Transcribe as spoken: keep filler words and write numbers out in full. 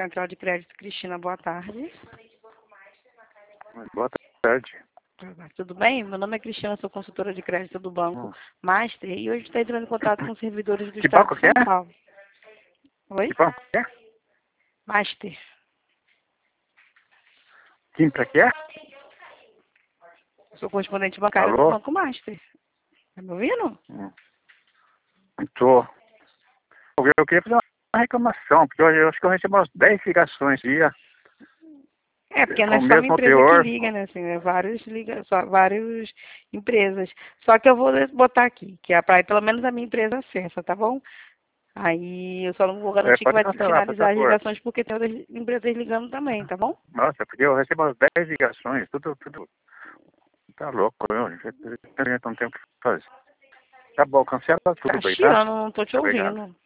Central de Crédito, Cristina, boa tarde. Boa tarde. Tudo bem? Meu nome é Cristina, sou consultora de crédito do Banco Hum. Master e hoje está entrando em contato com os servidores do Que Estado banco de que São é? Paulo. Oi? Que banco que é? Master. Que pra que é? Sou correspondente bancário do Alô? Banco Master. Tá me ouvindo? Hum. Tô. Eu queria fazer uma reclamação, porque eu, eu acho que eu recebo umas dez ligações dia É, porque não com é o só uma mesmo empresa que teor. liga, né? Assim, é vários liga, só várias empresas. Só que eu vou botar aqui, que é para pelo menos a minha empresa acessa, tá bom? Aí eu só não vou É, garantir que pode vai cancelar, por finalizar as favor. ligações porque tem outras empresas ligando também, tá bom? Nossa, porque eu recebo umas dez ligações, tudo, tudo. Tá louco, eu já já não tenho o que fazer. Tá bom, cancela Tá tudo aí, tá? chiando, não tô te Obrigado. ouvindo.